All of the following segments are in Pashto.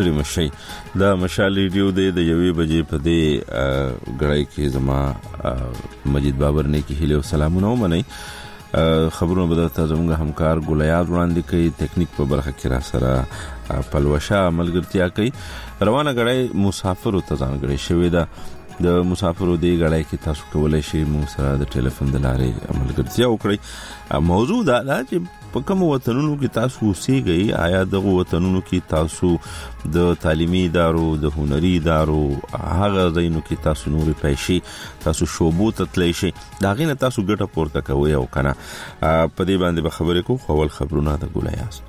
ستړي مشي. دا مشال ریډیو د یوې بجې په دې غړای کې زما مجید بابر نه کې هیله او سلامونه ومني. خبرونه به تاسو زموږ همکار ګولیاد وړاندې کوي، ټیکنیک په برخه کې را سره پلوشا ملګرتیا کوي. روانه غړای مسافرو ته ځانګړې شوې ده. د مسافرو دی غړای کې تاسو کولای شئ موږ سره د ټلیفون د لارې ملګرتیا وکړئ. موضوع دا چې په کوم وطنونو کې تاسو اوسېږئ، آیا دغه وطنونو کې تاسو د تعلیمي ادارو، د هنري ادارو، هغه ځایونو کې تاسو نورې پیسې تاسو شوبو ته تللی شئ، د هغې نه تاسو ګټه پورته کوئ او که نه. په دې باندې به خبرې کوو. خو اول خبرونه د ګولیاست.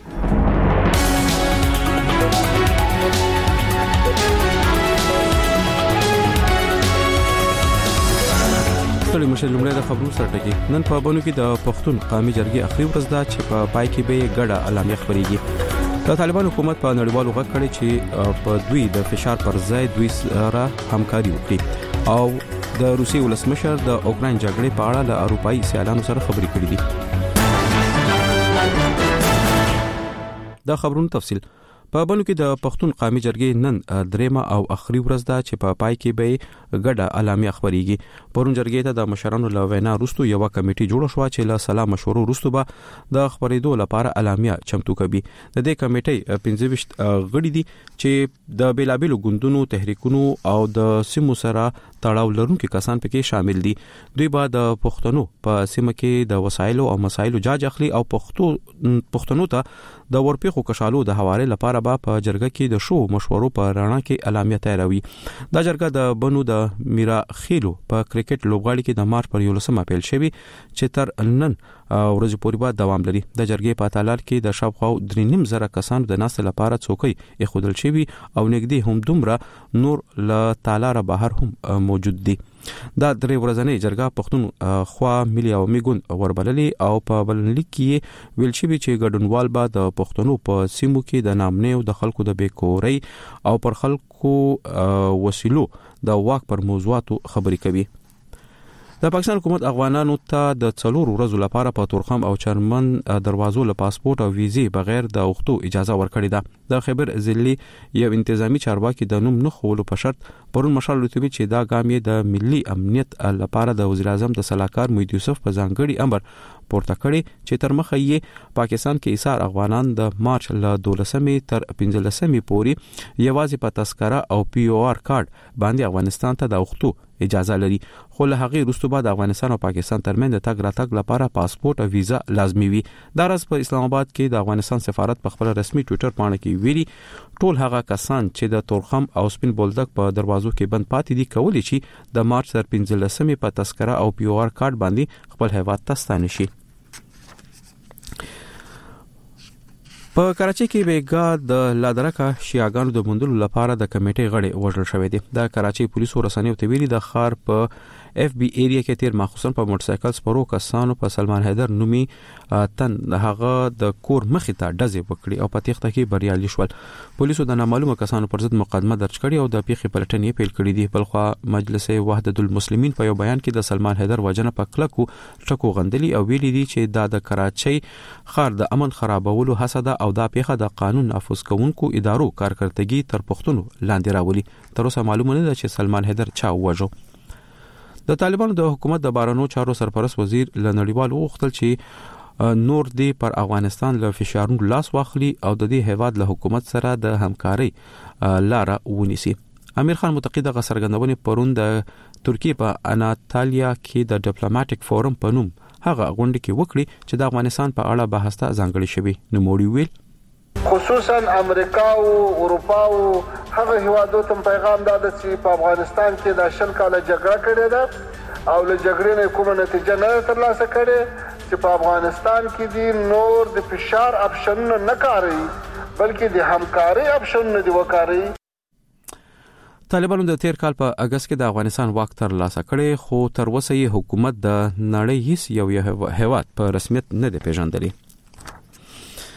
ټول مشر لمړی د خبرو سره ټکی. نن په بانو کې د پښتون قومي جرګې اخري ورځ ده چې په پای کې به ګډه اعلامیه خبرېږي. د طالبان حکومت په نړیوالو غږ کړي چې په دوی د فشار پر ځای دوی سره همکاري وکړي او د روسي ولسمشر د اوکراین جګړې په اړه له اروپایي سیالانو سره خبرې کړې دي. دا خبرونو تفصیل په بانو کې د پښتون قومي جرګې نن دریمه او اخري ورځ ده چې په پای کې به ګډه اعلامیه خبرېږي. پرون جرګې ته د مشرانو له وینا وروسته یو کمیټه جوړه شو چې له سلا مشورو وروسته به د خبرېدو لپاره اعلامیه چمتو کوي. د دې کمیټې 15 غړي دي چې د بیلابېلو ګوندونو، تحریکونو او د سیمو سره تړاو لرونکي کسان پکې شامل دي. دوی به د پښتنو په سیمه کې د وسایلو او مسایلو جاج اخلي او پښتنو ته د ورپېخو کشالو د حواله لپاره به په جرګه کې د شو مشورو په رڼا کې اعلامیه تیاروي. دا جرګه د بنو د میرا خیلو په کرکټ لوبغاړي کې د مارچ پر 11 پیل شوی چې تر نن ورځې پورې به دوام لري. د جرګې په تالار کې د شاوخوا 3.5 کسانو د ناست لپاره څوکۍ اخودل شوی او نګدي هم دومره نور له تالار بهر هم موجود دي. دا درې ورځنۍ جرګه پښتون خوا ملي او میګون وربللي او په بلنلیک کې ویل شوی چې ګډونوال به د پښتنو په سیمو کې د نامنې او د خلکو د بیکورۍ او پر خلکو وسیلو د واک پر موضوعاتو خبرې کوي. د پاکستان حکومت افغانانو ته د 4 ورځو لپاره په تورخم او چرمن دروازو له پاسپورت او ویزې بغیر د اوختو اجازه ورکړې ده. د خبر ضلعي یو انتظامی چارواکي د نوم نه خولو په شرط پرون مشال لوتوي چې دا ګام یې د ملي امنیت لپاره د وزیر اعظم د صلاحکار محمد یوسف په ځانګړي امر پورته کړی چې تر مخه یې پاکستان کې ایثار افغانان د مارچ له 12 تر 15 پورې یوازې په تذکره او پی او آر کارت باندې افغانستان ته د اوختو اجازه لري. خو له هغه وروسته بعد افغانستان او پاکستان ترمنځ د تګ راتګ لپاره پاسپورت او ویزا لازمي وي. دا راز په اسلام آباد کې د افغانستان سفارت په خپل رسمي ټوئیټر باندې کې ویلي ټول هغه کسان چې د تورخم او سپین بولدک په دروازو کې بند پاتې دي کولی شي د مارچ تر 15 په تذکره او پی او آر کارت باندې خپل هیواد ته ستانه شي. په کراچۍ کې بیګا د لادرکه شیاګانو د موندلو لپاره د کمیټې غړي وژل شوې دي. د کراچۍ پولیسو رسنیو ته ویلي د ښار په اف بی ایریا کې تیر مخصوصا په موټر سایکل سپرو کسانو په سلمان حیدر نومي تن هغه د کور مخې ته ډزې وکړي او په تخته کې بریالي شول. پولیسو د نامعلومه کسانو پر ضد مقدمه درج کړې او د پیښې پلټنې پیل کړې دي. بلخوا مجلس وحدت المسلمین په یو بیان کې د سلمان حیدر وجنه په کلکو ټکو غندلي او ویلي دي چې دا د کراچۍ ښار د امن خرابولو هڅه ده او دا پیښه د قانون نافذ کوونکو ادارو کارکړتګي تر پښتنو لاندې راولي. تر اوسه معلومه نه ده چې سلمان حیدر چا وژو. د طالبانو د حکومت د بارانو چارو سرپرست وزیر له نړیوال وغوښتل چې نور دی پر افغانستان له فشارونو لاس واخلي او د دې هیواد له حکومت سره د همکارۍ لاره ونیسي. امیر خان متقی د څرګندونې پرون د ترکیه په اناتالیا کې د ډیپلوماټیک فورم په نوم هغه غونډه کې وکړي چې د افغانستان په اړه بحث ته ځانګړی شوی. نو موړي ویل خصوصا امریکا او اروپا او هغه هیوادو ته پیغام داده چې په افغانستان کې د 10 کاله جګړه کړې ده او له جګړې نه کومه نتیجه نه ترلاسه کړې چې په افغانستان کې دي نور د فشار اپشن نه کاری بلکې د همکاري اپشن نه دی وکاري. طالبانو د تیر کال په اگست کې د افغانستان واک ترلاسه کړي خو تر اوسه یې حکومت د نړۍ هیڅ یو هیواد په رسمیت نه دی پیژندلی.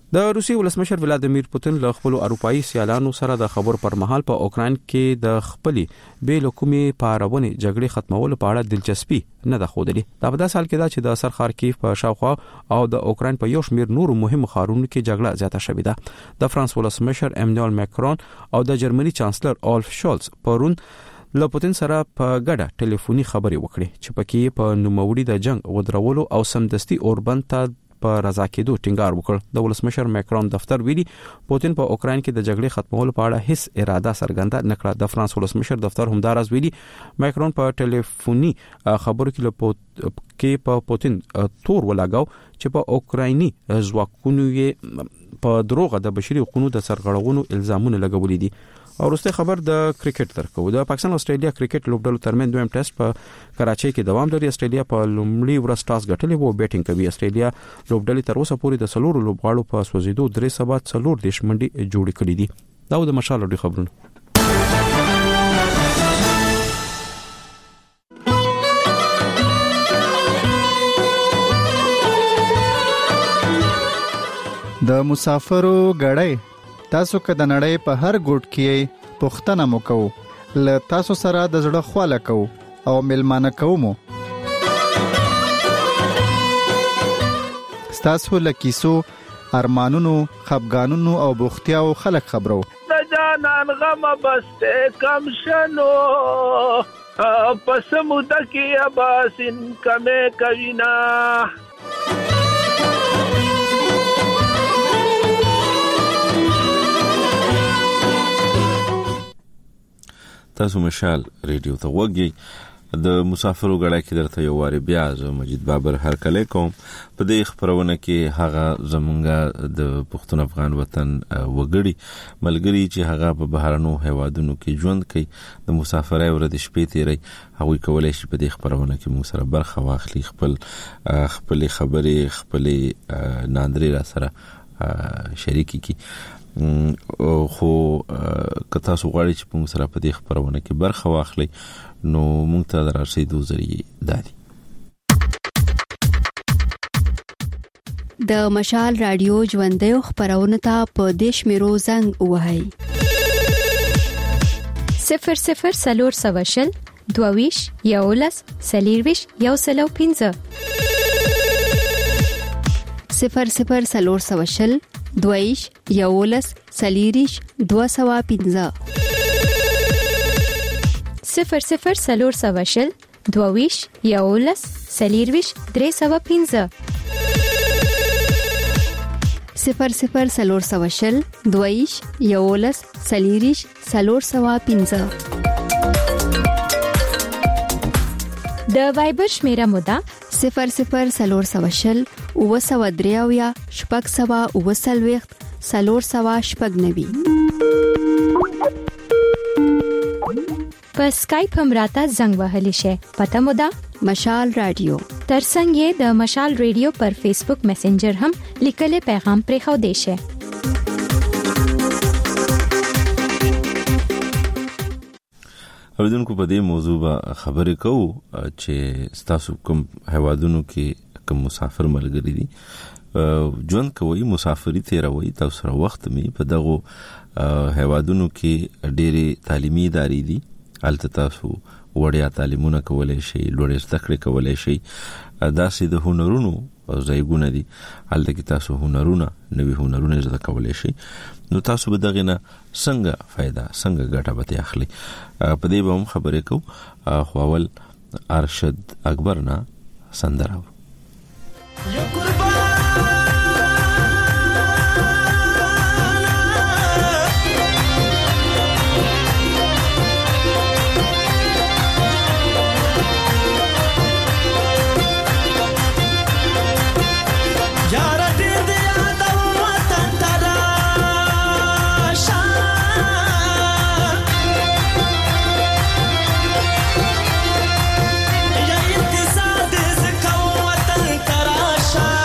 د روسي ولسمشر ولادیمیر پوتین له خپل اروپאי سیالانو سره د خبر پر مهال په اوکرين کې د خپلې بیل حکومي پارونې جګړې ختمولو په اړه دلچسپي نه ده خوده. دا په داسې حال کې دا چې د سر خارکیف په شاوخوا او د اوکرين په یو شمېر نورو مهمو ښارونو کې جګړه زیاته شوې ده. د فرانس ولسمشر ایمانوئل ماکرون او د جرمني چانسلر اولف شولز پرون له پوتین سره په ګډه ټلیفوني خبرې وکړې چې پکې په نوموړي د جنگ ودرولو او سمدستي اوربند ته په رضا کېدو ټینګار وکړ. د ولسمشر ماکرون دفتر ویلي پوتین په اوکرين کې د جګړې ختمولو په اړه هیڅ اراده څرګنده نکړه. د فرانس ولسمشر دفتر همدارز ویلي ماکرون په ټلیفوني خبرو کې په پوتین تور ولاګاو چې په اوکرایني ځواکونو یې په دروغه د بشري حقوقو د سرغړونو الزامونه لګولې دي. او وروسته خبر د کرکټ ترکو د پاکستان استرالیا کرکټ لوبډلو ترمن دویم ټیسټ په کراچۍ کې دوام لري. استرالیا په لومړي ورځ ټاس ګټلې وو بیټینګ کوي. استرالیا لوبډلې تر اوسه پورې د سلور لوبغاړو په سوزیدو 3 منډي جوړې کړې دي. دا د مشال لوډي خبرونه. د مسافرو غړې تاسو که د نړۍ په هر ګوټ کې پوښتنه مو کوو ل تاسو سره د زړه خواله کوو او ملمانه کوو. تاسو له کیسو ارمانونو خفګانونو او بوختیاو خلک خبرو د جانان غم بسته کم شنو پس موده کې اباسین کمه کوینا. تاسو مشال ریډیو ته وګورئ. د مسافرو غړای کې درته یو واری بیا زه مجید بابر هر کله کوم. په دې خبرونه کې هغه زمونږه د پښتون افغان وطن وګړي ملګری چې هغه په بهرانو هیوادونو کې ژوند کوي د مسافرۍ ورځ شپې تیري هغه کولای شي په دې خبرونه کې موږ سره برخه واخلي. خپل خبرې خپل ناندري را سره شریکي کی. خو کته سو غواړي چې موږ سره په دې خبرونه کې برخه واخلي نو موږ ته دراسېدو ذریعہ دادي. د مشال رادیو ژوندې خبرونه ته په دیش میرو زنګ وهاي 00 سلور سواشل دوویش یولس سلیرویش یوسلو 15 00 سلور سواشل دویش یولس سلیریش 215 00 سلور سواشل دویش یولس سلیرویش 315 00 سلور سواشل دویش یولس سلیریش 315 د وایبر شمیره مودا 00 سلور سواشل وسودریاویا شپږ سوا وسلويخت سلور سوا شپږ نوي. په اسکایپ هم راته زنګ وهلی شي. پته مو ده مشال رادیو. ترڅنګ د مشال رادیو پر فیسبوک میسنجر هم لیکل پیغام پرې خو دی شي. اوریدونکو په دې موضوع به خبرې کوو چې تاسو کوم هیوادونو کې کوم مسافر ملګری دي ژوند کوي مسافری تیروي تاسو سره وخت می په دغه هیوادونو کې ډېری تعلیمي ادارې دي. البته تاسو وړیا تعلیمونه کولای شئ لوړې زده کړې کولای شئ. داسې د هنرونو ځایګونه دي البته کې تاسو نوي هنرونه زده کولای شئ. نو تاسو به دغه نه څنګه فائدہ څنګه ګټه به اخلي په دې به هم خبرې کوو. خو اول ارشد اکبر نه سندره یا انتظار دې زکو وطن تراشا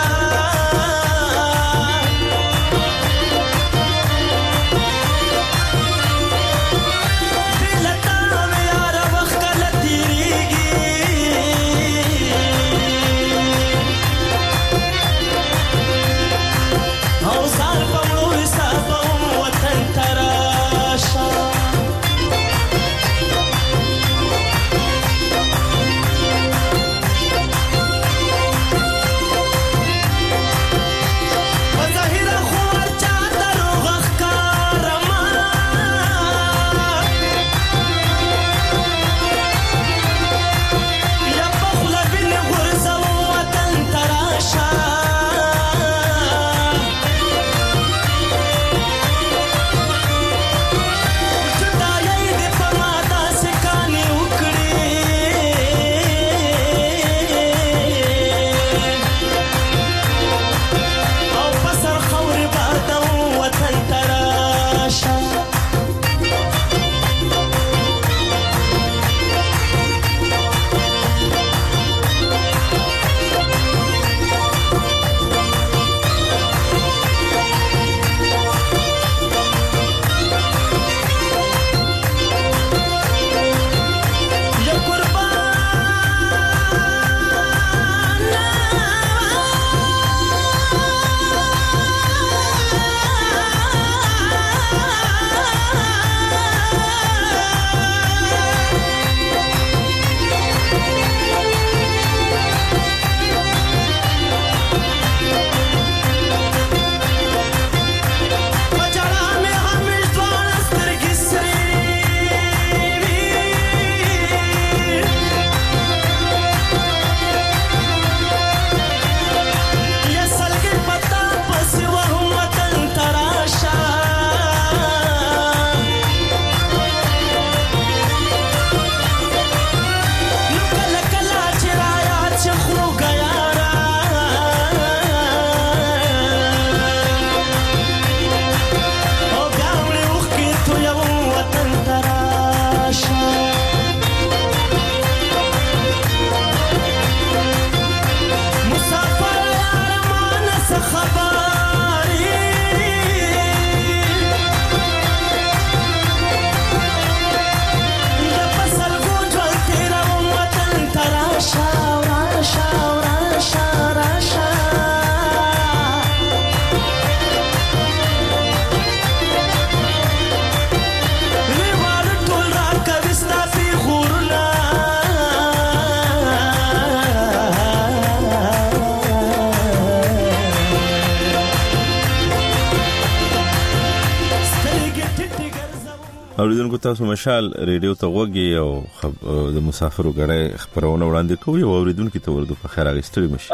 اوریدونکو تاسو مشال ریډیو ته وګورئ او د مسافرو غړې خبرونه وړاندې کوي او اوریدونکو ته ورته په خیر اغستري مشي.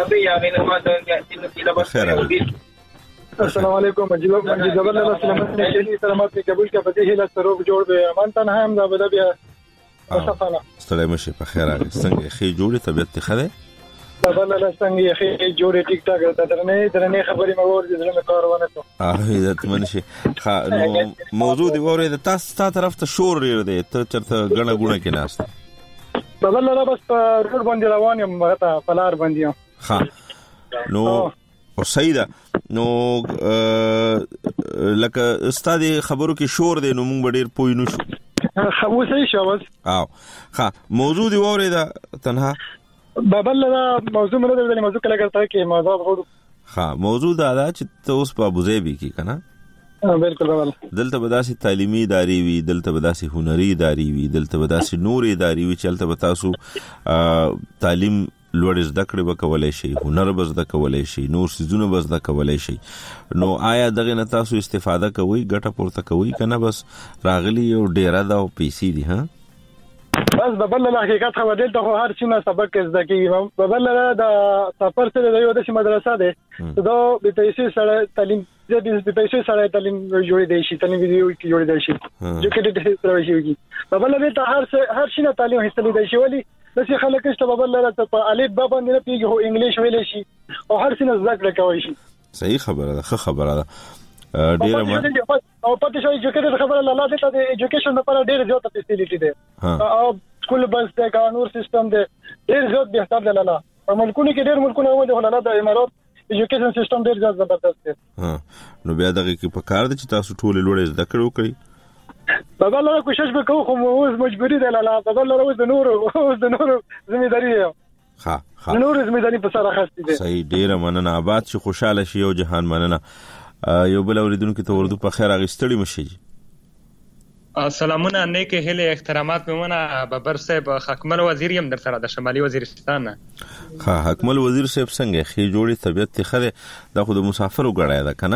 السلام علیکم مجلو مجید جبل الله سلامت نشي سلامت په قبول کې پدې هله سروب جوړ به امان تنه هم دا بده بیا صفاله ستړي مشي په خیر څنګه خې جوړه طبيعت خله جبل الله څنګه خې جوړه ټیک ټاک درنه خبرې مور دې زړه کارونه ته عزت منشي نو موضوع دی وره د تاسو طرف ته شور لري دی ته چرته غړه غونه کې ناست جبل الله بس روډ باندې روان یم مته پلار باندې ها نو او سیدا نو لکه استاد خبرو کې شور دی نو موږ ډیر پوي نو شو خو صحیح شاوس او ها موضوع دی وره دا تنها بابل لا موضوع مله د موضوع کله کرتا کې موضوع غوډ ها موضوع دا چې اوس په ابوظبي کې کنه بالکل بابل دلته بداسي تعلیمي ادارې وي دلته بداسي هنري ادارې وي دلته بداسي نور ادارې وي چې دلته بتاسو تعلیم لوړ زده کړې وکولای شي هنر به زده کولای شي نور سيزونه به زده کولای شي نو آیا دغه نه تاسو استفاده کوئ ګټه پورته کوئ کنه بس راغلي او ډیره دا او پیسې دي ها بس ببل له حقیقت خو دلته خو هر څه سبق زده کیږي ببل له د سفر سره د یو د مدرسې ده دا د پیسې سره تعلیم د پیسې سره تعلیم جوړې دی شي تعلیم جوړې دی شي چې کله د سره شي ببل له ته هر شي نه تعلیم حاصل دی شي ولی بس خلک چې ببل له ته الف با باندې نه پیږي هو انګلیش ویل شي او هر څه نه زده کړی کوي شي صحیح خبره ده خبره ده ډیره او پاتې شوی چې کله خبره الله دې ته د ایجوکیشن لپاره ډیره زیاته فیسیلیټي ده او سکول بس د قانون سیستم ده ډیر زیات به حساب لاله په ملکونو کې ډیر ملکونه و دي ولله د امارات ایجوکیشن سیستم ډیر زیات زبردست دی نو بیا دغه کې په کار دي چې تاسو ټول لوړ زده کړو کوي بابا له کوشش وکړو خو اوس مجبوری ده لاله بابا له اوس د نور ځمېداري ها نور ځمېداري په سره خاص دي صحیح ډیره مننه آباد شي خوشاله شي او جهان مننه یو بل اوریدونکو ته ورته په خیر اغستړي مشي سلامونه نیک هله احترامات ممنه ببر صاحب حکمل وزیر يم در سره د شمالي وزیرستان ها حکمل وزیر صاحب څنګه خې جوړي طبيعت خره د خود مسافر وګړای ده کنه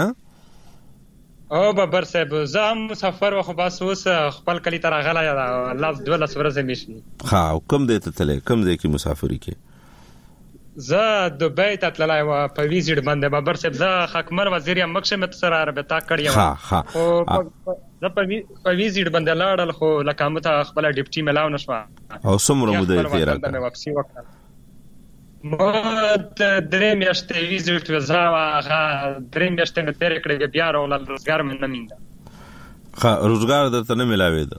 او ببر صاحب زه مسافر خو بس اوس خپل کلی تر غلا الله 12 ورځې میشي ها کوم دې ته تل کوم دې کې مسافری کې زه دوبۍ ته تللای و په ویزټ باندې ببر صاحب زه حکمر وزیر یم مخه مت سره رابطه کړی و او زه په ویزټ باندې لاړل خو لکه مت خپل ډیپټي ملاو نشو او سمره مده تیر راځه واپسی وکړه مو درې میاشتې ویزټ وزا هغه درې میاشتې مې تیر کړې بیا راول روزګار مې نه مینده روزګار درته نه ملاوي ده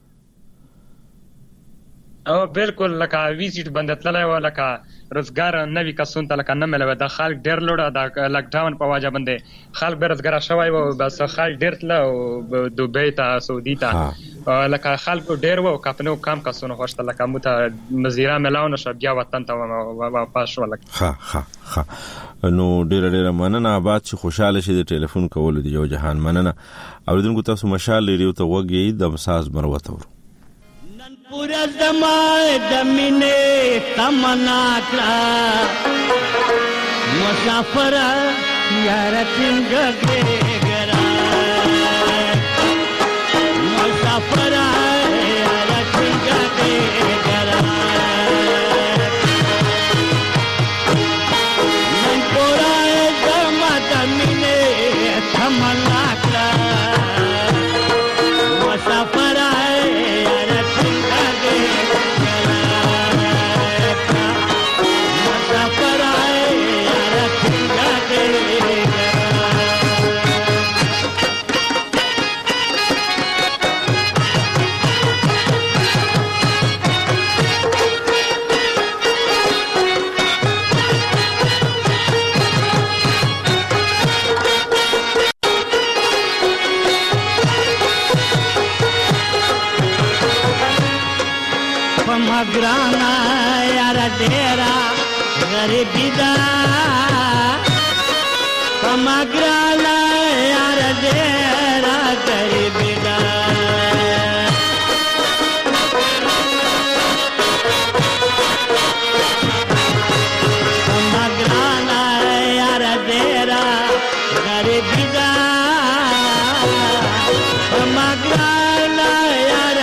او بالکل لکه ویزټ باندې تللای و لکه روزګار نوی کسون ته لکه نه ملوي د خلک ډیر لوړه د لاک ډاون په واجب باندې خلک بیروزګار شوی و بس خلک ډیر تل او دوبۍ ته سعودي ته لکه خلک ډیر و کپنو کم کسونه خوشته لکه مت مزیرا ملاو نشه بیا وطن ته واپس شو لکه نو ډیر مننه آباد چې خوشاله شي د ټلیفون کول دی یو جهان مننه اوریدونکو تاسو مشال لري ته وګي د مساز مروته پورا زمای دمینه تمنا کړه مسافر یار څنګه ګرا مسافر یار څنګه ګرا نن پورا زمای دمینه تمنا کړه مسافر graana yara dera garibi da pamagrana yara dera garibi da pamagrana yara dera garibi da pamagrana yara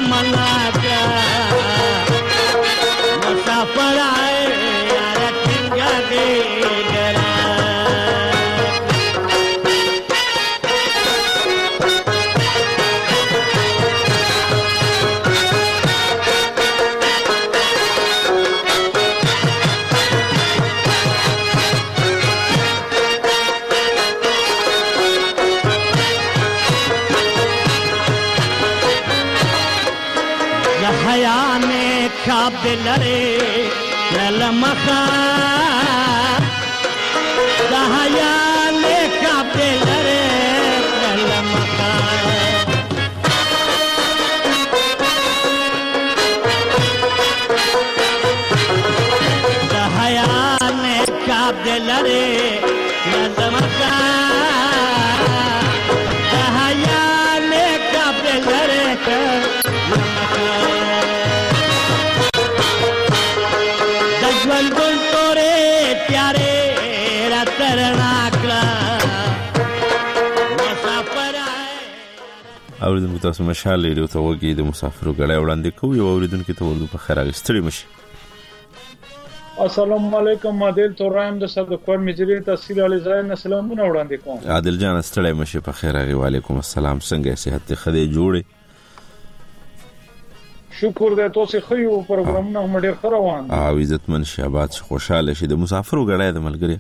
تمنا کا مسافر آئے یار ٹنگا دے گرا خواب دلره للمخا دهیا له خواب دلره للمخا دهیا له خواب دلره للمخا دهیا له خواب دلره للمخا ګل تورې پیارې را ترنا کړه مسافر اوریدونکو تاسو مشال لري ته وګي د مسافرو غړای وړاندې کوي او اوریدونکو ته ورته په خیر اغستړي مشي. السلام علیکم عادل تورم د صدقور مجری تحصیل علی زاین سلامونه وړاندې کوم. عادل جان استړی مشي په خیر اغي وعلیکم السلام څنګه صحت خدای جوړه شکر دې تاسو خو یو پروګرامونه هم ډیر ښه روان دي او عزتمن شابات خوشاله شي د مسافرو غړای د ملګری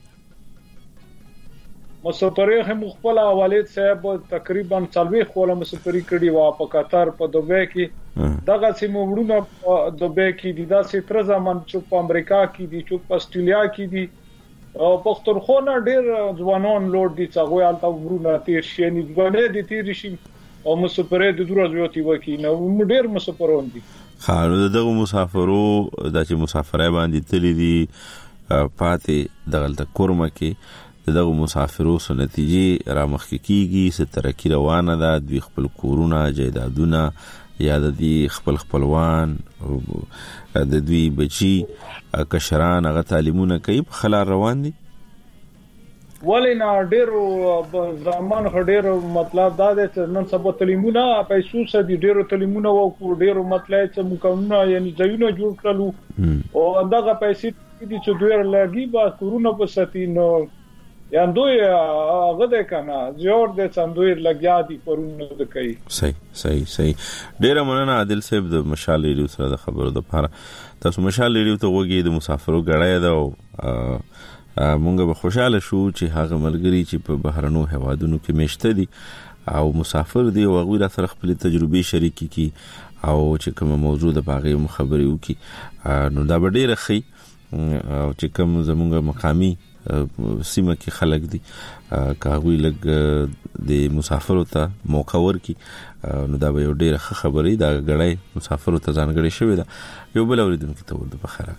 مسافرې هم خپل والد صاحب تقریبا 40 خوله مسافرې کړي وا په قطر په دوبه کې دغه سیمه وړونه دوبه کې دي دا ستر ځمن چې په امریکا کې دي چې په استرالیا کې دي او پښتونخوا ډیر ځوانان لوړ دي چې هغه الته وړونه تیر شي نه ځوانې دي تیر شي او مسافرې د دوه ورځې وکی نو ډېر مسافرون دي. خاله دغه مسافرو د چې مسافرای باندې تللی دي پاتې دغه کورمه کې دغه مسافرو سو نتیجې را مخکې کیږي سترکی روانه ده د خپل کورونه جیدادونه یا د خپلوان د دوی بچي کشران هغه تعلیمونه کوي په خلار روان دي ولینا ډیرو زمان ډیرو مطلب دا دی چې نن سبا تعلیمونه پیسو سره ډیرو تعلیمونه او ډیرو مطلب چې مکمونه یعنی ځایونه جوړ کړلو او دغه پیسې چې دوی لګي با کورونه په ستینو یا دوی هغه د کنه جوړ د څندوی لګیا دي پرونه د کوي. صحیح ډیر مننه عادل صاحب د مشال لري سره د خبرو د لپاره تاسو مشال لري ته وګي د مسافرو غړای دا مونږ به خوشاله شو چې هغه ملګری چې په بهرنو هوادونو کې مشته دي او مسافر دي او هغه سره خپل تجربې شریکي کی او چې کوم موضوع د باغې خبرې وکي نو دا ډېر ښه او چې کوم زمونږ مقامی سیمه کې خلک دي کاوی لګ د مسافرو ته موقع ورکي نو دا به ډېر ښه خبرې دا غړای مسافرو ته ځانګړي شوی دا یو بل اوریدونکو ته ورته بخره.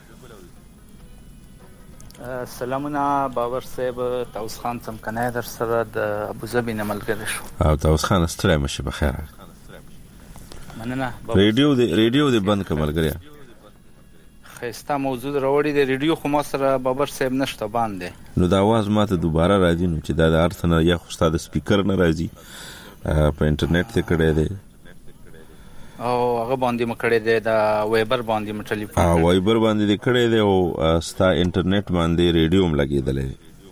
سلامونه باور صاحب تاوس خان څمکنه در سره د ابوظبي نه ملګری شو او تاوس خان ستړی مشه بخیر مننه ریډیو دې بند کملګری خسته موضوع راوړی دی ریډیو خو ما سره باور صاحب نشته باندې نو دا आवाज ماته دوباره راځي نو چې دا د ارتنه یا خو ستاسو سپیکر نه راځي په انټرنیټ ته کړه دی او هغه باندې مکړه دی دا وایبر باندې ټلیفون وایبر باندې کړه دی او ستا انټرنیټ باندې ریډیو هم لګیدلې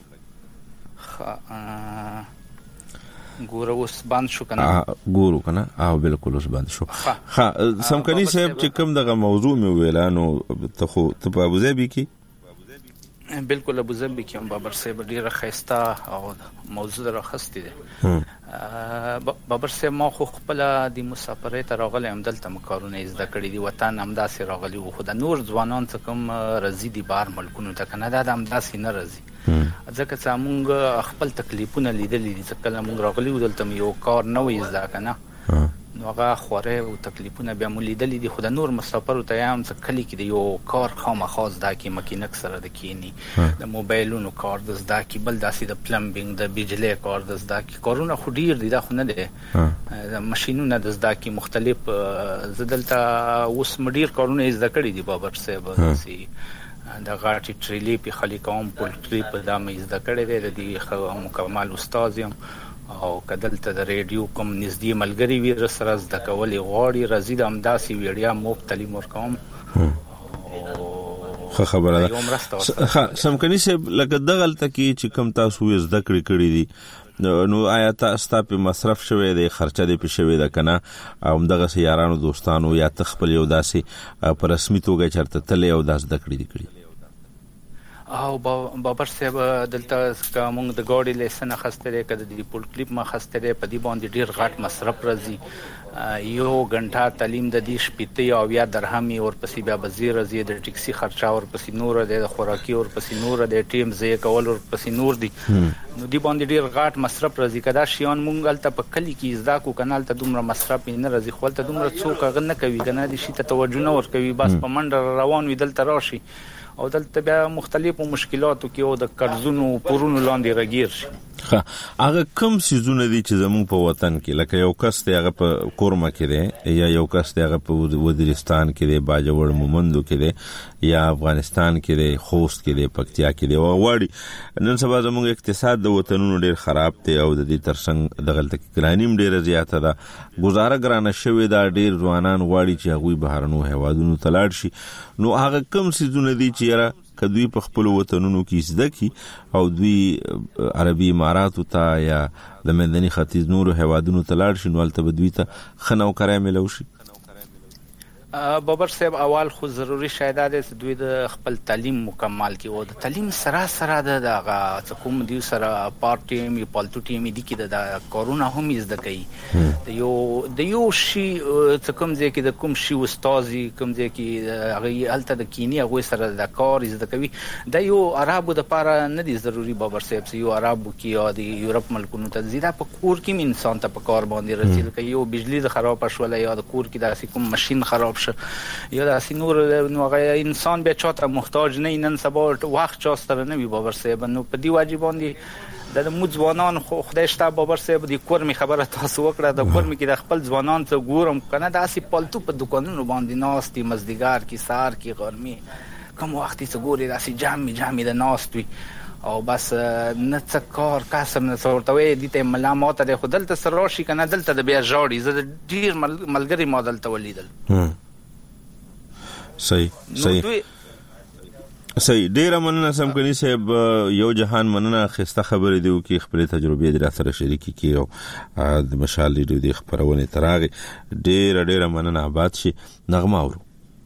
ګورو اوس باندې شو کنه ګورو کنه او بالکل اوس باندې شو سمکني صاحب چې کوم دغه موضوع مې ویلانو ته خو ته په ابوظبي کې بالکل ابوظبي کې هم بابر صاحب ډیره خسته او موضوع راخستی دی بابر صاحب ما خو خپل د مسافرۍ ته راغلی هم دلته مکارونه زده کړی دي وطن هم داسې راغلی و خو د نور ځوانان څخه کوم رزي دي بار ملکونو ته کنه دا هم داسې نه رزي ځکه چې موږ خپل تکلیفونه لیدلې دي ځکه موږ راغلی و دلته یو کار نه وي زده کنه نو هغه خوره او تکلیفونه بیا مو لیدلې دي خو د نور مسافرو ته هم څه کلی کې یو کار خامخا زده کی مکینک سره د کینی د موبایلونو کار د زده کی بل داسې د پلمبینګ د بجلی کار د زده کی کارونه خو ډیر دي دا خو نه دي د ماشينونو د زده کی مختلف زدلته اوس مډیر کارونه زده کړی دي بابر صاحب سي د غاټي ټریلی په خلیقوم پولټری په دامه زده کړی دی د مکمل استاد یم او کدلته د ریډیو کوم نږدې ملګری وي سره د کولې غواړي رزيد امداسي ویډیا مفت تعلیم ورکوم خبره ده سمکني سه لکه دغلت کې چې کم تاسو زده کړی دي نو آیا تاسو په مصرف شوي د خرچه دی په شوي د کنه او دغه سیارانو دوستانو یا تخپل یو داسې پر رسمي توګه چرته تلې او داس د کړی دي او بابر صاحب دلته کوم د ګاډي لیسن خسته کده دی پول کلیپ ما خسته په دی باندې ډیر غټ مصرف راځي یو غنټه تعلیم د دې شپته او یا درهمي او پسې بیا وزیر زیات د ټیکسي خرچه او پسې نور د خوراکي او پسې نور د ټیم زی کول او پسې نور دي نو دی باندې ډیر غټ مصرف راځي کدا شیان مونږ ته په کلی کې زدا کو کنال ته دومره مصرف نه راځي خپل ته دومره څوک غن نه کوي کنه دي شي ته توجه نه ور کوي بس په منډه روان وي دلته راشي او دلته بیا مختلفو مشکلاتو کې او د قرضونو پورونو لاندې راګیر شي هغه کوم سيزونه دي چې زموږ په وطن کې لکه یو کس دی هغه په کورما کې دی یا یو کس دی هغه په وزیرستان کې دی باجوړ مومندو کې دی یا افغانستان کې دی خوست کې دی پکتیا کې دی وړي نن سبا زموږ اقتصاد د وطنونو ډیر خراب دی او د دې ترڅنګ د غلط ګرانیم ډیر زیاته ده گزاره ګرانه شوی دا ډیر ځوانان غواړي چې هغه بهرنو هوادونو تلاړ شي نو هغه کوم سيزونه دي چې را کدوی په خپل وطنونو کې زده کی او دوی عربي اماراتو ته یا د مندني ختیځ نور هوادونو تلاړ شي نو البته بدوی ته خنو کرای ملو شي بابر صاحب اول خو ضروری شایده ده چې دوی د خپل تعلیم مکمل کی او د تعلیم سره د کوم دی سره پارټي می پالتو ټیم دي کې د کورونا هم زده کوي د یو شی کوم ځای کې د کوم شی استادي کوم ځای کې هغه الته د کینی هغه سره د کار زده کوي د یو عربو د پاره نه دي ضروری بابر صاحب یو عربو کې یا د یورپ ملکونو ته زیاده په کور کې انسان ته په کار باندې رسیدل کوي یو بجلی د خراب شول یا د کور کې د کوم ماشين خراب یا د سینور نو هغه انسان به چاته محتاج نه نن سبا وخت چاستره نه وي بابر صاحب نو په دی واجب باندې د مځوانان خو خدای شته بابر صاحب د کور می خبره تاسو وکړه د کور می کې د خپل ځوانان ته ګورم کنه د اسی پالتو په دکانونو باندې ناستي مزدګار کی سار کی غرمي کوم وخت څه ګوري د اسی جامي د ناستوي او بس نه څکار قسم نه ورته وي د ته ملامت د خدلته سراشي کنه دلته د بیا جوړي زه ډیر ملګری مودل تولیدل صحیح ډیر مننه سمکني صاحب یو جهان مننه خسته خبرې دیو کې خپل تجربې در سره شریکي کیو د مشال ریډیو د خبرونه تراغي ډیر مننه آباد شي نغمه اورو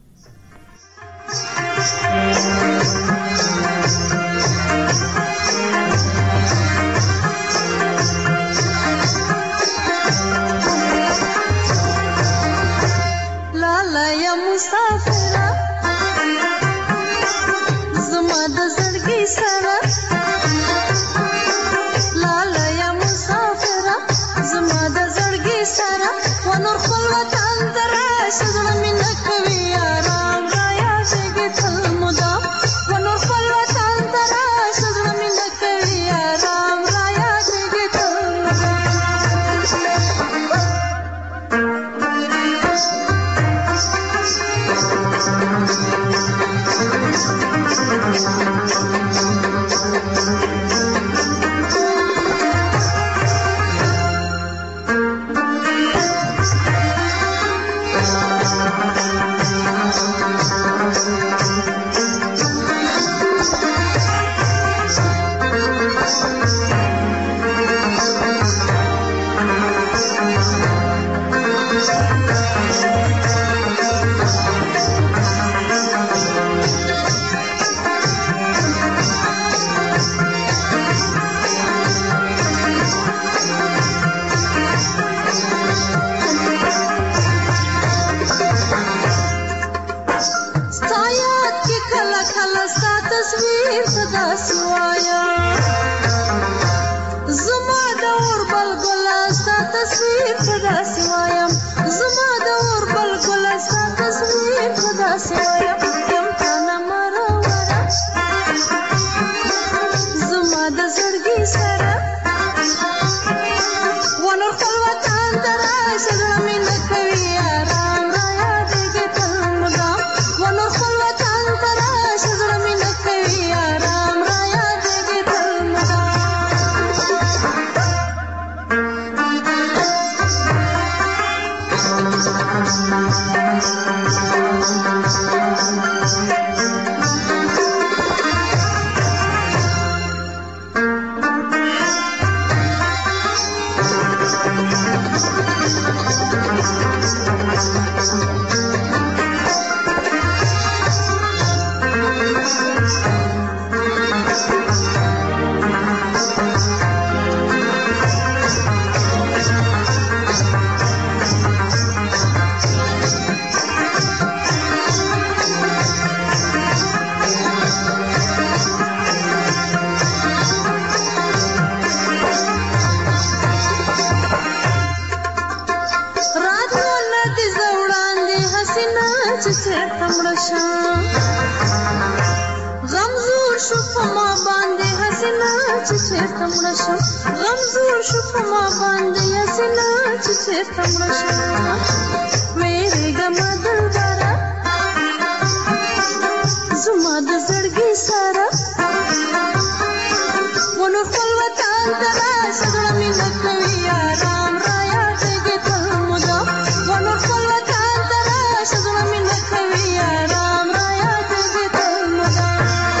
لالا یا مسافر سره لالا یا مسافر زما د زړګي سره ونور خپل وطن درشه زړه مې نه کوي آرام رایا شګې تل مودا ونور خپل وطن درشه زړه مې نه کوي آرام رایا شګې مړه شم غم زور شو په ما باندې یاسنا چې چېرته مړه شم ویرېږم دلبره زما د زړګي سره ونور خپل وطن ته راشه زړه مې نه کوي آرام رایادېږي تل مدام ونور خپل وطن ته راشه زړه مې نه کوي آرام رایادېږي تل مدام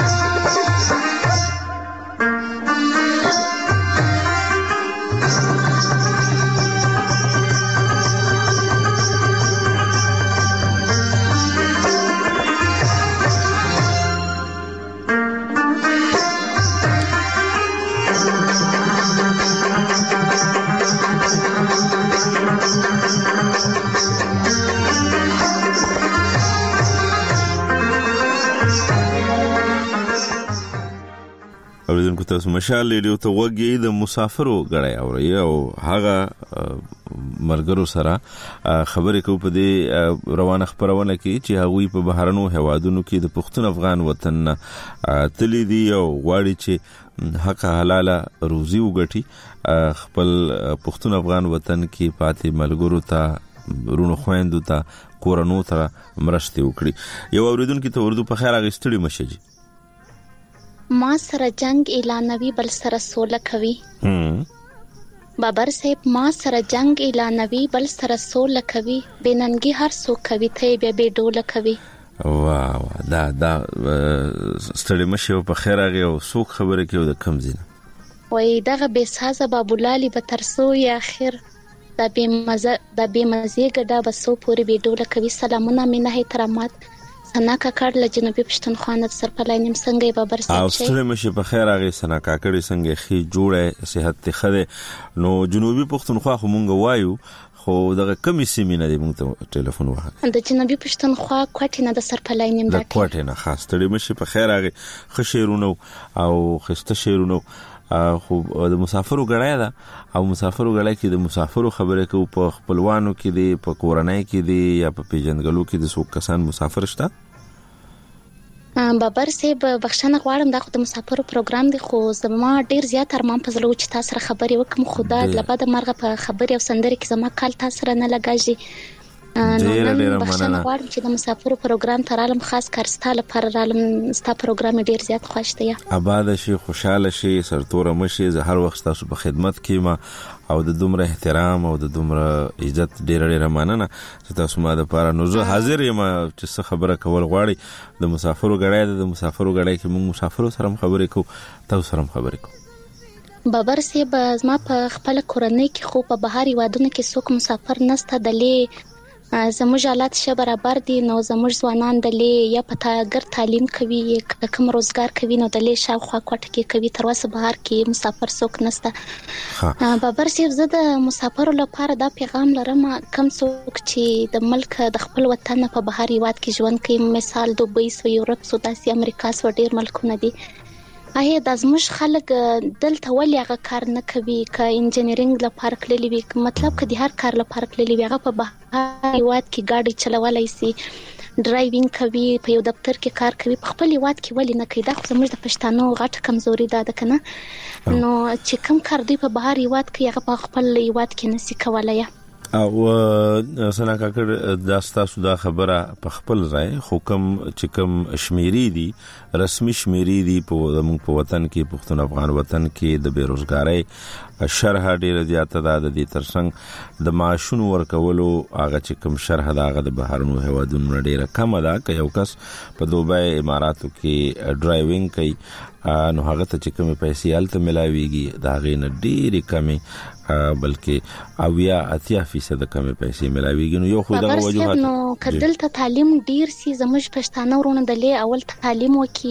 اوریدونکو تاسو مشال ریډیو ته وګورئ د مسافرو غړی اوري او هغه مرګرو سره خبرې کوي په دې روانه خبرونه کې چې هغه په بهرنو هوادونو کې د پښتون افغان وطن تللی دی او غواړي چې حق حلاله روزي وګټي خپل پښتون افغان وطن کې پاتې ملګرو ته رونو خويندو ته کورونو ته مرسته وکړي یو اوریدونکو ته اردو په خیر اغستړي مشجي ما سره جنگ اعلانوي بل سره سوله کوي بابر صاحب ما سره جنگ اعلانوي بل سره سوله کوي بننګي هر څوک کوي ته به ډوله کوي واو دا ستړي مشه په خیر هغه او څوک خبره کوي د کم زینه وای دغه به سازه بابولالي به ترسو یا اخر د به مزه ګډه بسو پوری به ډوله کوي سلامونه مینه احترامات سنا کاکړ له جنوبي پښتونخوا نه سرپلاینم څنګه بابر صاحب او ستړي مشه په خیر هغه سنا کاکړ څنګه خي جوړه صحت ته خده نو جنوبي پښتونخوا خو مونږ وایو خو دغه کمی سیمه نه دی مونږ ته ټلیفون وها د جنوبي پښتونخوا کوټه نه د سرپلاینم د کوټه نه خاص ستړي مشه په خیر هغه خشيرونو او خسته شیرونو خو د مسافرو غړای دا او مسافرو غړای کې د مسافرو خبره کو په خپلوانو کې دی په کورنۍ کې دی یا په پیژندګلو کې د څوک کسان مسافر شته بابر صاحب بخښنه غواړم دا خو د مسافرو پروګرام دی خو زما ډیر زیات ارمان په زړه و چې تاسو سره خبرې وکم خدا لبد مرغه په خبرې او سندرې کې زما کال تاسو سره نه لګاږي ډیر مننه غواړم چې د مسافرو پروګرام ترالم خاص کارستا لپاره رالم ستا پروګرام ډیر زیات خوښ دی آباد شي خوشاله شي سرتوره مشي زه هر وخت تاسو په خدمت کې ما او د دومره احترام او د دومره عزت ډیر مننه چې تاسو ما د لپاره نو زه حاضر یم چې څه خبره کول غواړي د مسافرو غړای د مسافرو غړای کې موږ مسافرو سره خبرې کوو تاسو سره خبرې کوو بابر صاحب زما په خپل کورنۍ کې خو په بهاري وادونو کې څوک مسافر نسته دلې زموږ حالات شه برابر دي نو زموږ ځوانان دلې یا پتاګر تعلیم کوي کوم روزګار کوي نو دلې شاوخوا کوټه کې کوي تر اوسه بهر کې مسافر څوک نسته بابر صاحب زه د مسافرو لپاره دا پیغام لرم کم څوک چې د ملک د خپل وطن په بهاري واد کې ژوند کوي مثال دوبۍ سو یورپ سو داسې امریکا سو ډیر ملکونه دي آیا د زموږ خلک دلته ولې هغه کار نه کوي ک انجینرینګ لپاره کړلی وي مطلب ک د هر کار لپاره کړلی وي هغه په بهر واد کې گاډي چلولای شي ډرایوینګ کوي په یو دفتر کې کار کوي په خپل واد کې ولې نه کوي دا خو زموږ د پښتنو غټه کمزوري ده کنه نو چې کوم کار دی په بهر واد کې هغه په خپل واد کې نشي کولای او سنا کاکړ دا تاسو دا خبره په خپل ځای حکم چې کوم شمیري دي رسمي شمیري دي په وطن کې پښتون افغان وطن کې د بیروزګارۍ شرح ډیره زیاته ده د دې ترڅنګ د معاشونو ورکولو هغه چې کوم شرح ده هغه د بهرنو هوادونو ډیره کم ده که یو کس په دوبۍ اماراتو کې ډرایوینګ کوي نو هغه ته چې کوم پیسې الته ملاويږي دا غي نه ډیره کمی بلکې اویا 80% کمی پیسې ملاويږي نو یو خو دا وجوهات نو کدل ته تعلیم ډیر سي زموږ پښتانه ورونه دلې اول تعلیم وکي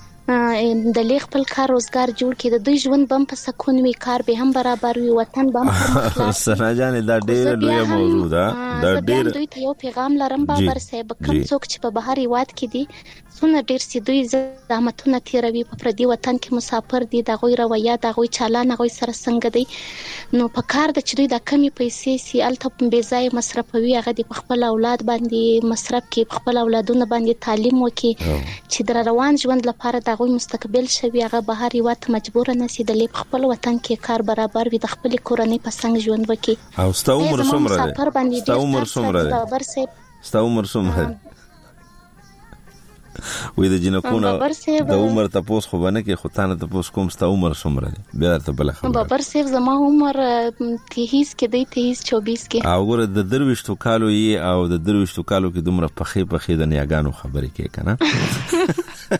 د لیک خپل کار روزګار جوړ کړي د دوی ژوند بم په سکون وي کار به هم برابر وي وطن بم سنا جان دا ډېر لوی موضوع ده دا ډېر دوی ته یو پیغام لرم بابر صاحب کوم څوک چې په بهر یواد کې دي څونه ډېر سي دوی زحمتونه تیروي په پردي وطن کې مسافر دي د غوي رویه د غوي چالان غوي سره څنګه دي نو په کار د چې دوی د کمی پیسې سي الته به ځای مصرفوي هغه د خپل اولاد باندې مصرف کې خپل اولادونه باندې تعلیم وکي چې در روان ژوند لپاره د هغه مستقبل شوی هغه بهر یو ته مجبور نه سي د لیب خپل وطن کې کار برابر وي د خپل کورنۍ په څنګه ژوند وکړي. او ستا عمر څومره ده؟ ستا عمر څومره ده؟ بابر صاحب ستا عمر څومره ده؟ وې د جنکونه د عمر تاسو خو باندې کې خدانه تاسو کوم ستا عمر څومره دی بیا ته بل خبره. بابر صاحب زما عمر 23 کې دی 23-24 کې. او ګوره د درويشتو کالو یې او د درويشتو کالو کې دومره پخې د نیاګانو خبرې کې کنه.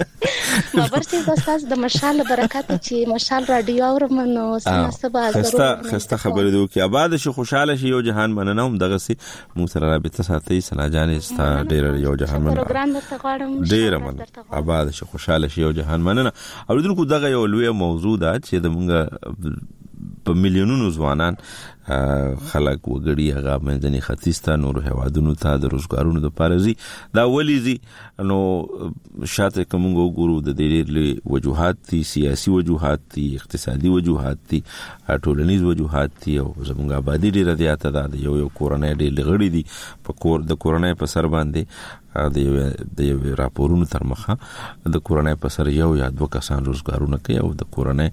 بابر صاحب تاسو د مشال برکات چې مشال رادیو اورم نو سبا خسته خبرې دوی کې آباد شي خوشاله شي یو جهان مننه هم دغه سي مو سره رابطه ساتي سناجانې ستا ډېر یو جهان مننه پروګرام د تغواړم ډېر من آباد شي خوشاله شي یو جهان مننه. اوریدونکو دغه یو لوی موضوع ده چې د موږ په میلیونونو ځوانان خلک وګړي هغه منځني ختیځ ته نورو هیوادونو ته د روزګارونو د پارزي دا ولې زی نو شاته کوم وګورو د ډېر وجوهات دي سیاسي وجوهات دي اقتصادي وجوهات دي ټولنیز وجوهات دي او زموږ آبادی ډېر زیاته ده د یو کورنۍ ډېر لغړي دي په د کورنۍ په سر باندې د راپورونو تر مخه د کورنۍ په سر یو یا دوه کسان روزګارونه کوي او د کورنۍ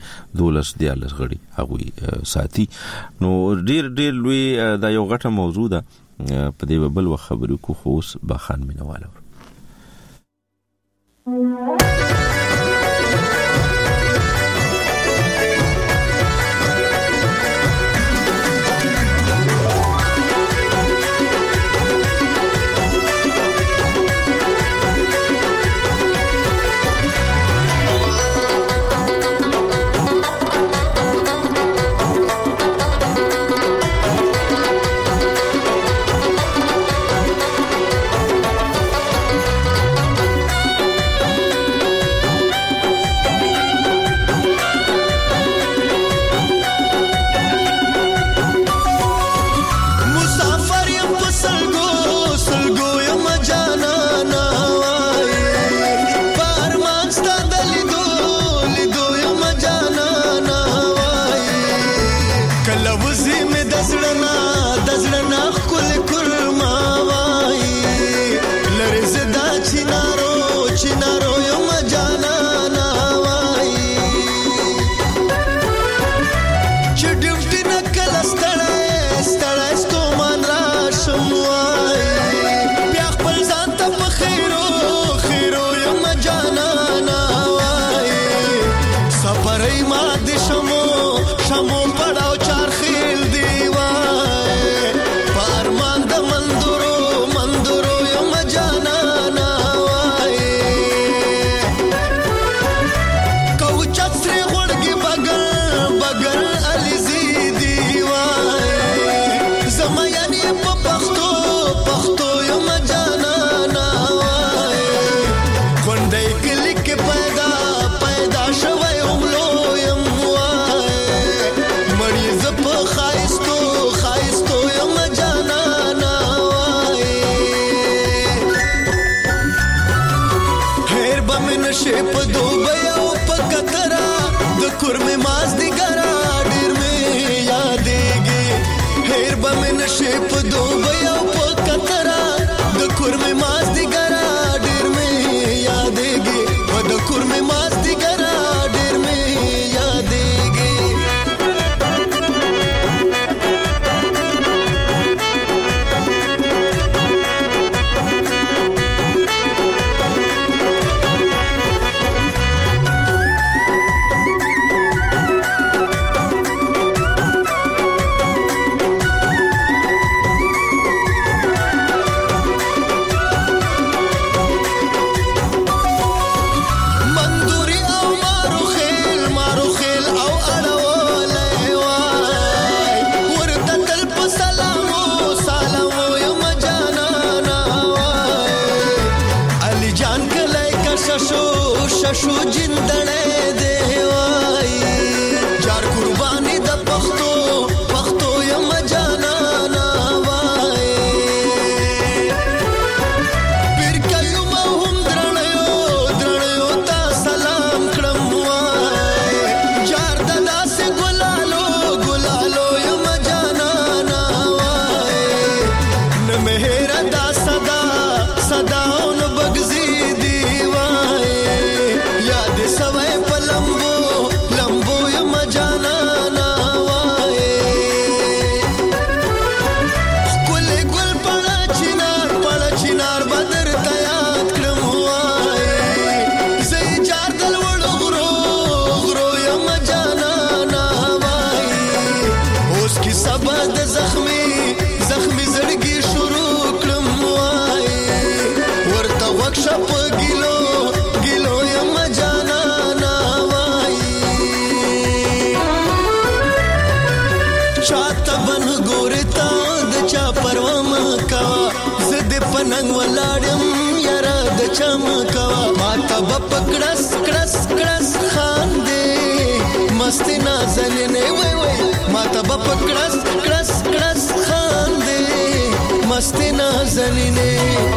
12 غړي هغه ساتي. نو ډېر لوی دا یو غټه موضوع ده په دې بل خبرو کو خوس باخان مینواله. صدا صدا بغزي دیوای یا کی سبا د زخمی زړګي شروع کړم وای ورته وښه په ګلو یم جانا نا وای چاته بن ګورتا د چا پروا مکا زد پننګ ولاړم یاره د چا مکا ماته بپکړس کړس کړس خان دې مست نازنینه وای وای ماته بپکړس کړس کړس خان دې مست نازنینه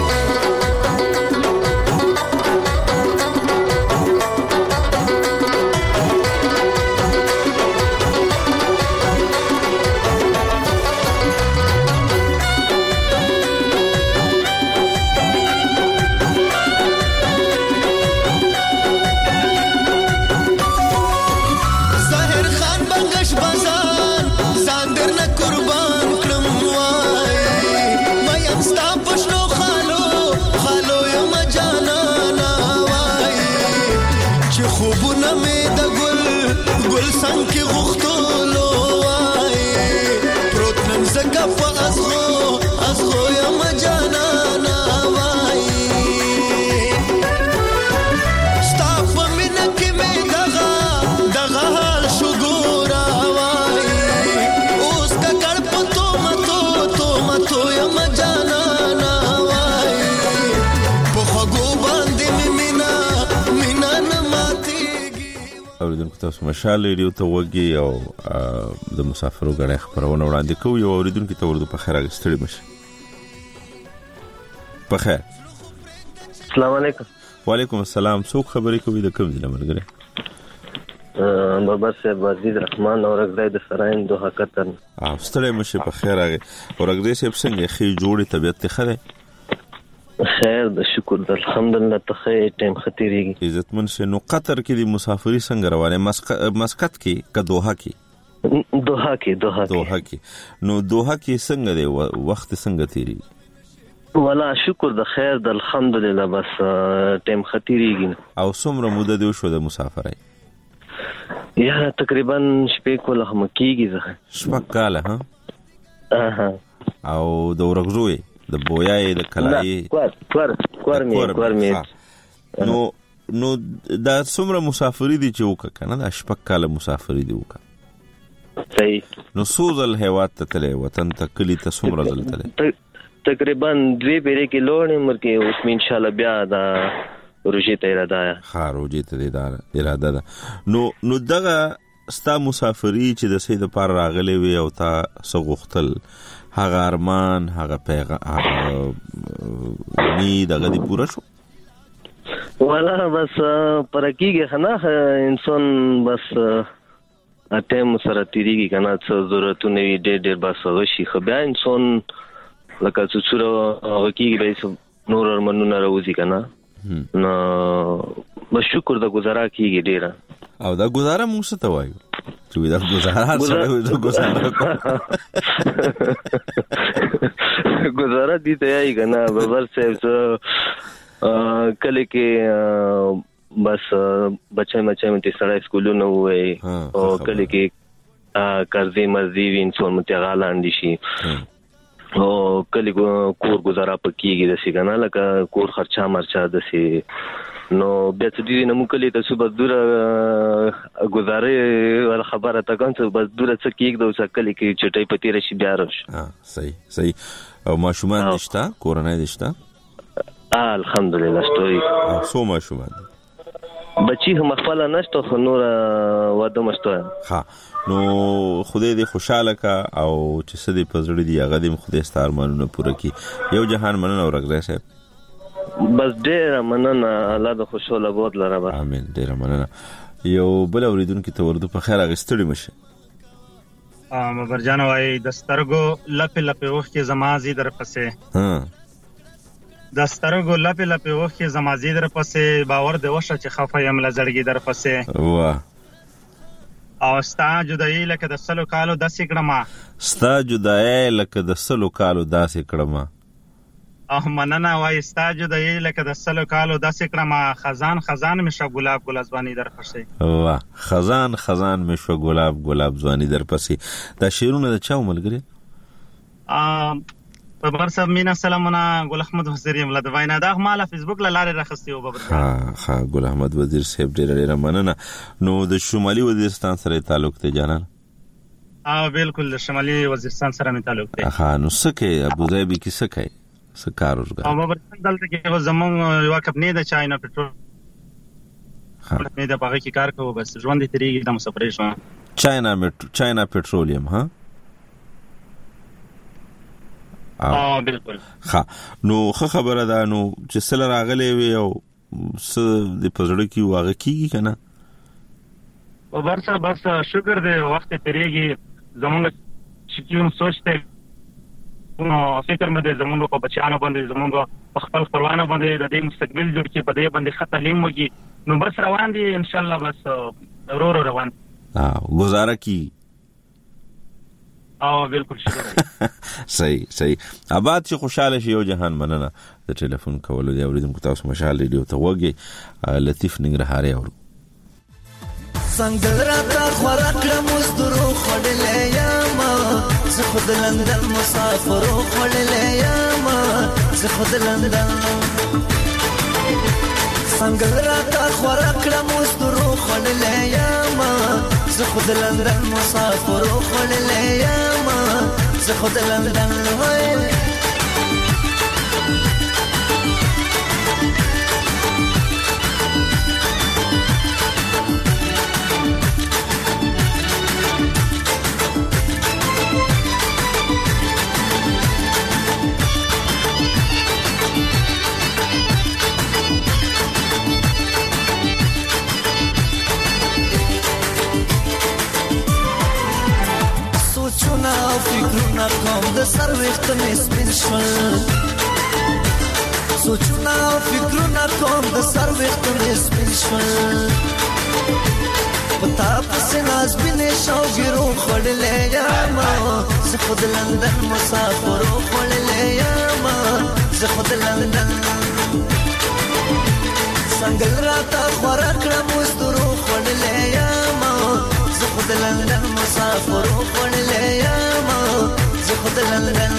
تاسو مشال ریډیو ته وګي او د مسافرو غړي خبرونه وړاندې کوي او اوریدونکو ته ورته په خیر راغستړي مشه په خیر السلام علیکم وعلیکم السلام څوک خبرې کوي د کوم ځای ملګری بابا صاحب عزیز رحمان اورګدای د سراین دوه قطر ستړي مشه په خیر راغی اورګدای صاحب څنګه خې جوړې طبيعت ته خره خیر د شکر د الحمدلله ته ټیم خطرېږي عزتمن شه نو قطر کې د مسافری څنګه روانه مسقط کې که دوحه کې نو دوحه کې څنګه دی وخت څنګه تیری ولا شکر د خیر د الحمدلله بس ټیم خطرېږي او څومره موده دی شو د مسافرای یا تقریبا شپې کوله هم کېږي شپږ کاله ها او د ورغزوي د بویای د کلای کور می نو دا څومره مسافری دي چې وکړه کنه دا شپږ کاله مسافری دي وکړه صحیح نو سوزل هیواد ته تله وطن ته کلی ته څومره ځل تله تقریبا 2 پیری کې لوړ مرکه اوس ان شاء الله بیا دا روجي ته اراده ها روجي ته اراده ده نو دغه ستا مسافری چې د سید پر راغلي وي او تا سغختل هغه ارمان هغه پیغام می دغه دی پورا شو ولا بس پرکیږي خنا انسان بس اته مسره تیریږي کنه څه ضرورتونه وي ډېر بس وشي خو بیا انسان لکه څه څوره کیږي به نور ارمانونه راوځي کنه نو بس شکر د گزاره کیږي ډېر او دا گزاره موږ څه ته وایو چې دا گزاره سره گزاره دي ته یې کنه بابر صاحب کله کې بس بچای مته سره سکولونه وای او کله کې قرضې مرزي انسان متغاله اندي شي او کله کور گزاره پکېږي د سیګنه لکه کور خرچه مرچا د سي نو بیا چې دې نو کله ته صبح دوره گزاره ول خبره تا کوم څه بس دوره څه کېږي د کله کې چټي پتی رشي بیا راش صحیح او ماشومان نشته کورنۍ نشته الحمدلله شتوي سو ماشومان بچي هم خپل نشته خو نور واده مشته ها نو خدای دې خوشاله کا او چې سدي پزړې دی هغه دې خدای ستار مانونه پوره کی یو جهان مننه ورګره صاحب بس ډېر مننه الله د خوشاله بود لره امين ډېر مننه یو بل اوریدونکو ته ورته په خیر اغستړي مشه مبرجان وای د سترګو لپه وخت کې زمازي در پسه د سترګو لپه وخت کې زمازي در پسه باور د وشه چې خفه يم لزړګي در پسه واه او ستا جدای لکه د سلو کالو داسې کړما ستا جدای لکه د سلو کالو داسې کړما مننه وای ستاجو د یی لکه د سلو کالو د سکرما خزان مشه ګلاب ځواني در پسې واه خزان مشه ګلاب ځواني در پسې دا شعرونه د چا ملګری بابر صاحب مینا سلامونه ګل احمد وزیر مله د وینا دا مال فیسبوک لاره راخستي او بابر ها ګل احمد وزیر صاحب ډېر مننه نو د شمالي وزیرستان سره تعلق ته جانان بالکل د شمالي وزیرستان سره می تعلق دی ها نو سکه ابو ظبي کې سکه سکار روزګار او بابر دلته کې زمون یو کمپنی د چاینا پټرول نه د پاره کې کار کوو بس ژوند دې تریږي د مسافرې شو چاینا پټرولیم ها بالکل ها نو خبره ده نو چې سره راغلي وي او س د پزړه کې واغ کیږي کنه بابر بس شکر دې وخت تریږي زمونږ چې کوم سوچته نو فکر مې د زمونږ په بچانو باندې زمونږ په خپل خپلوانو باندې د دې مستقبل جوړ کې په دې باندې خطر لیمږي نو بس روان دي ان شاء الله بس ورو روان گزاره کی بالکل شکر صحیح آباد چې خوشاله شي یو جهان مننه د ټلیفون کولو دی اوریدونکو تاسو مشال ریډیو ته وګي لطیف ننګرهاري اورو څنګه راته خوراکړه مزدورو خړلې یما زه خود لندن مسافرو خړلې یما زه خود لندن څنګه راته خوراکړه مزدورو خړلې یما زه خود لندن مسافرو خړلې یما زه خود لندن وای فکرونه کوم د سر وخت مې سپین شول سوچونه فکرونه کوم د سر وخت مې سپین شول پتا پس ناز بنې شوګرو خړلې یما زه خود لندن مسافرو خړلې یما زه خود لندن څنګه راته خوراکړه مزدورو خړلې یما زه خود لندن مسافرو خړلې یما زه خود لندن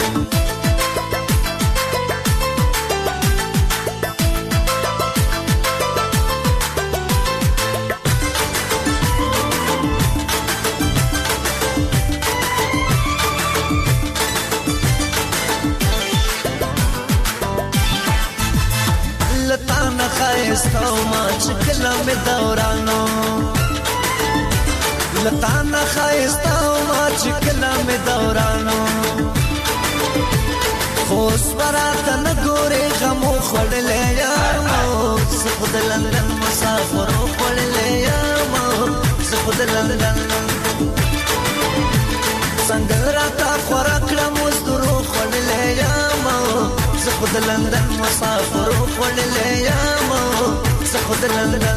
لتانا خایستاو ما چکلا می دورانو لتانا خایستاو ما چکلا می دورانو خوش براتا نگوری غمو خوڑلے یامو زخود لندن مسافرو خوڑلے یامو زخود لندن سنگل راتا خوراکڑا مزدورو خوڑلے یامو زخود لندن مسافرو خوڑلے یامو زخود لندن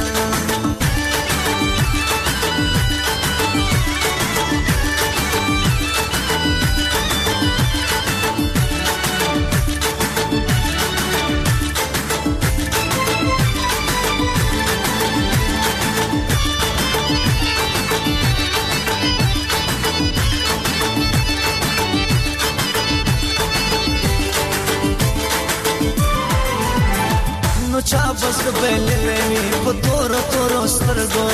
چا بس بلوي په تورو سترګو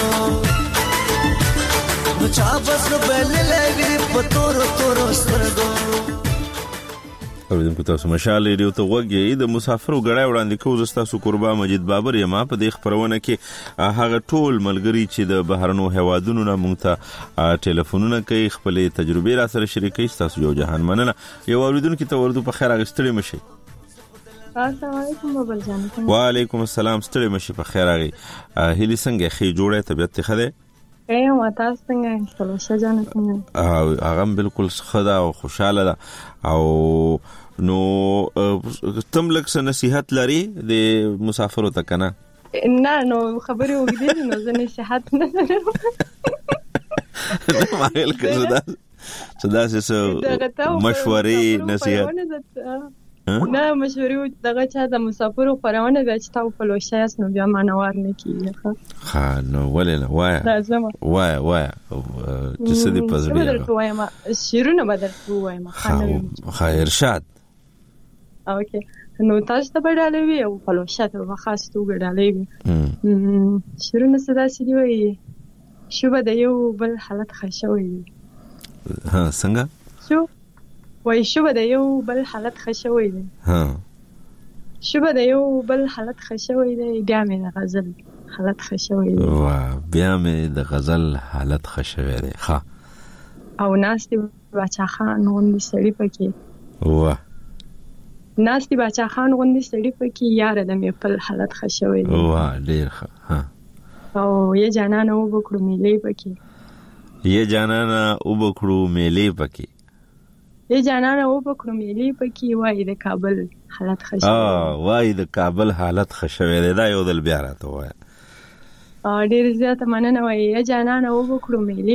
نو چا بس بلوي په تورو سترګو اوریدونکو تاسو مشال ریډیو ته وګورئ د مسافرو غړای وړاندې کوم تاسو قربا مجید بابر یم په دې خبرونه کې هغه ټول ملګری چې د بهرنو هوادونو نه مونږ ته ټلیفونونه کوي خپل تجربې را سره شریکي تاسو یو جهان مننه یو اوریدونکو ته ورته په خیر اغستړي مشي السلام علیکم بابل جان وعلیکم السلام ستړي مشي په خیر اغي هلي څنګه خې جوړه طبيعت ته خده ما تاسو څنګه سلوشه جان څنګه هغه بالکل خدا او خوشاله ده او نو تم لک څه نصيحت لري د مسافرو ته کنه نه نو خبري وګدې نو زه نصيحت نه لرم ما هل کړه صدا څه مشورې نصيحت نه مشورې دغه چا د مسافرو خبرونه د چتاو په لوشاس نو بیا مانوار نه کیږي ها نو ولې نه وای چې څه دې پزړی بدل وایم شیرونه بدل وایم خیر شاد اوکې نو تاسو ته بدلوي او په لوشاته وخاص تو بدلوي شیرونه صدا سړي وي شوبه د یو بل حالت خښوي ها څنګه شو وای شوبه د یو بل حالت خښوي دی ها شوبه د یو بل حالت خښوي دی بیا مې د غزل حالت خښوي دی بیا مې د غزل حالت خښوي دی ها او ناستي بچا خان غوندي سړی پکې ناستي بچا خان غوندي سړی پکې یار د مې په حالت خښوي دی ډیر ها او یې جانانه وبکړو میلې پکې یې جانانه وبکړو میلې پکې وای د کابل حالت خښوي وای د کابل حالت خښوي دا یو دل بیا راته وای ډیر زیاته مننه وای یې جانانه وبکړو میلې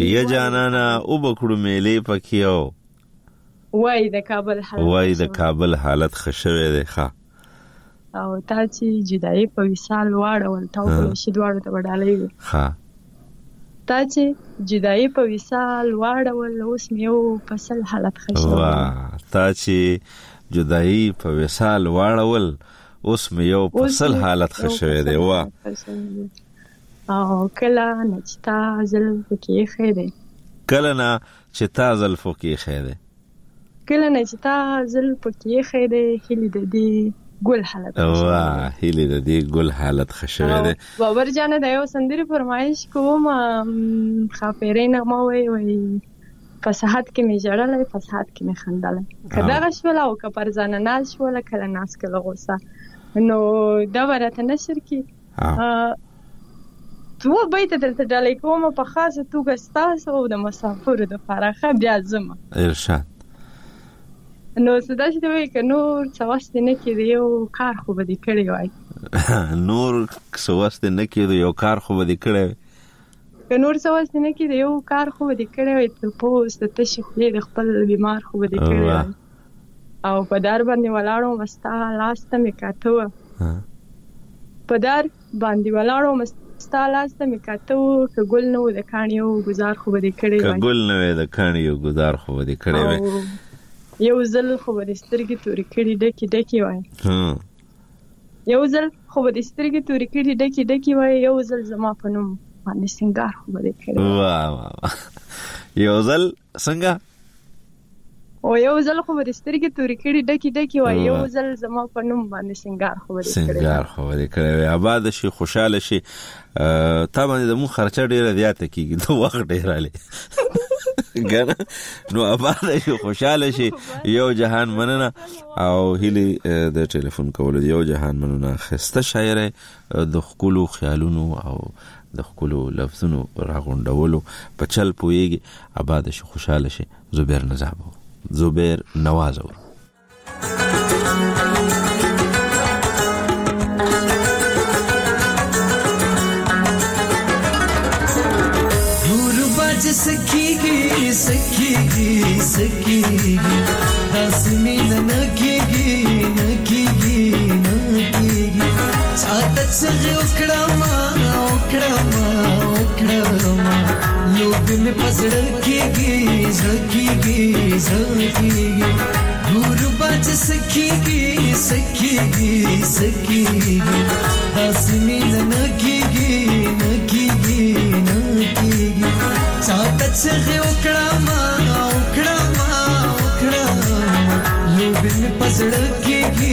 پکې وای د کابل حالت خښوي دی ښا او تا چې جدایي په وصال واړول تا په شید واړو ته وډالې ها تا چې جدایي په وصال واړول اوس میو فصل حالت خښو تا چې جدایي په وصال واړول اوس میو فصل حالت خښو دی وا او کله نچتا زلف کې خېده کله نچتا زلف کې خېده هلي د دې ګل حالت واه هلي د دې ګل حالت خښوي دی باور جان د یو سندري فرمایش کوم خافرین ما وای فصاحت کې می جړلې فصاحت کې می خندلې کدا غشول او کپر ځان ناز شول کله ناس کله غوسه نو دا ورته نشر کې تو بیت دلته ډالې کوم په خاصه توګه ستاسو او د مسافر د فارخه بیا زما ارشاد نو صدا چې دوی ک نور څواست نه کېد یو کار خو به دې کړی وای نور څواست نه کېد یو کار خو به دې کړی ته پوست تشخې د خپل بیمار خو به دې کړی او په دار باندې ولاړو مستا لاسته می کاته ک ګل نو د کانیو گزار خو به دې کړی وای یو ځل خو به سترګې تورې کړي ډکی وای یو ځل زما په نوم باندې سنگار خو به کړي واه یو ځل څنګه او یو ځل خو به سترګې تورې کړي ډکی وای یو ځل زما په نوم باندې سنگار خو به کړي آباد شي خوشاله شي تا باندې د مو خرچه ډیره زیاته کیږي دوه وخت ډیر علي ګره نو آباد شي خوشاله شي یو جهان مننه او هلي د ټلیفون کول یو جهان مننه خسته شاعر د خپل خیالونو او د خپل لفظونو راغونډولو په چل پويږي آباد شي خوشاله شي زبیر نوازو सखीगी हसनी नकीगी सादत से उकड़मा लोग में पसड़ कीगी गुरबाज सखीगी हसनी नकीगी सादत से उकड़मा लोग में पसड़ कीगी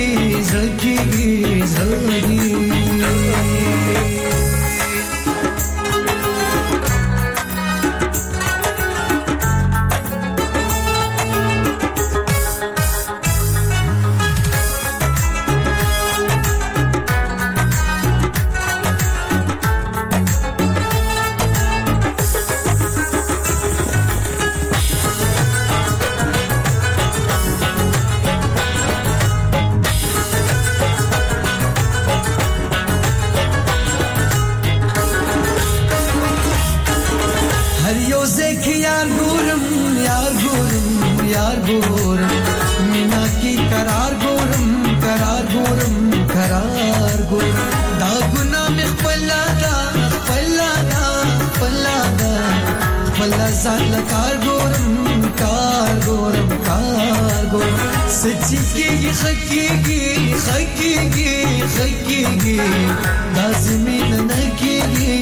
यार गोरम मीना की करार ځان له کار ګورم سچي کېږي خکېږي لازمي نه کېږي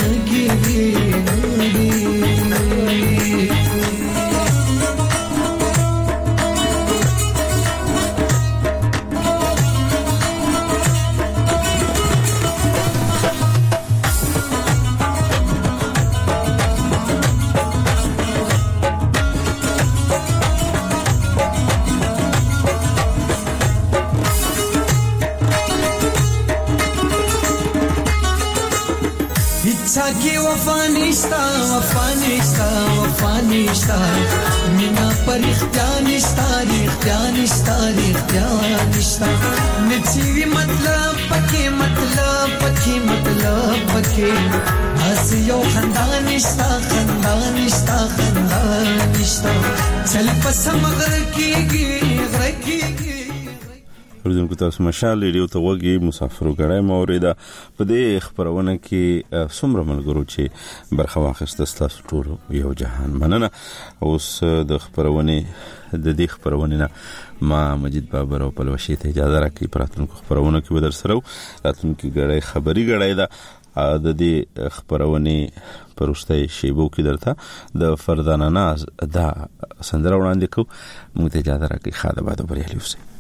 ساکی وفا نشتا مینا پر اختیار نشتا نچیوی مطلب پکی اس یو خندان نشتا چل پس مغر کیږي ورته تاسو مشال ریډیو ته وګي مسافر غړای موریدا په دې خبرونه کې څومره ملګرو چې برخه واخیسته تاسو ټول یو جهان مننه اوس د خبرونه نه ما مجید بابر او پلوشي ته اجازه راکړي پراتونکو خبرونه کې بدر سره راتونکو غړای خبري دا د دې خبرونه پرسته شیبو کې درته د فردانه ناز دا سندره وړاندې کو موږ ته اجازه راکړي خاله باندې بریالي اوسئ